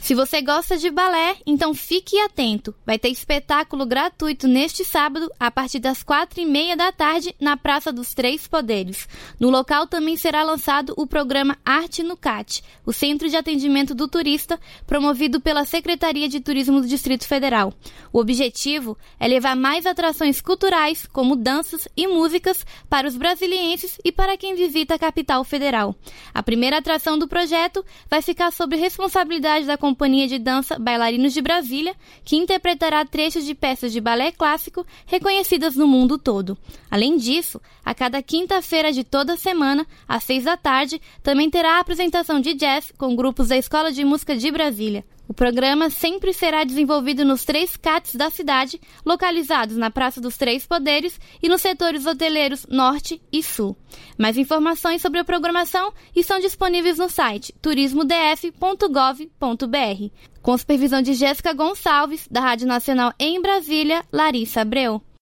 Se você gosta de balé, então fique atento. Vai ter espetáculo gratuito neste sábado, a partir das 4h30 da tarde, na Praça dos Três Poderes. No local também será lançado o programa Arte no CAT, o Centro de Atendimento do Turista, promovido pela Secretaria de Turismo do Distrito Federal. O objetivo é levar mais atrações culturais, como danças e músicas, para os brasilienses e para quem visita a capital federal. A primeira atração do projeto vai ficar sob responsabilidade da Companhia de Dança Bailarinos de Brasília, que interpretará trechos de peças de balé clássico reconhecidas no mundo todo. Além disso, a cada quinta-feira de toda semana, às 6 da tarde, também terá a apresentação de jazz com grupos da Escola de Música de Brasília. O programa sempre será desenvolvido nos 3 CATs da cidade, localizados na Praça dos Três Poderes e nos setores hoteleiros Norte e Sul. Mais informações sobre a programação estão disponíveis no site turismodf.gov.br. Com supervisão de Jéssica Gonçalves, da Rádio Nacional em Brasília, Larissa Abreu.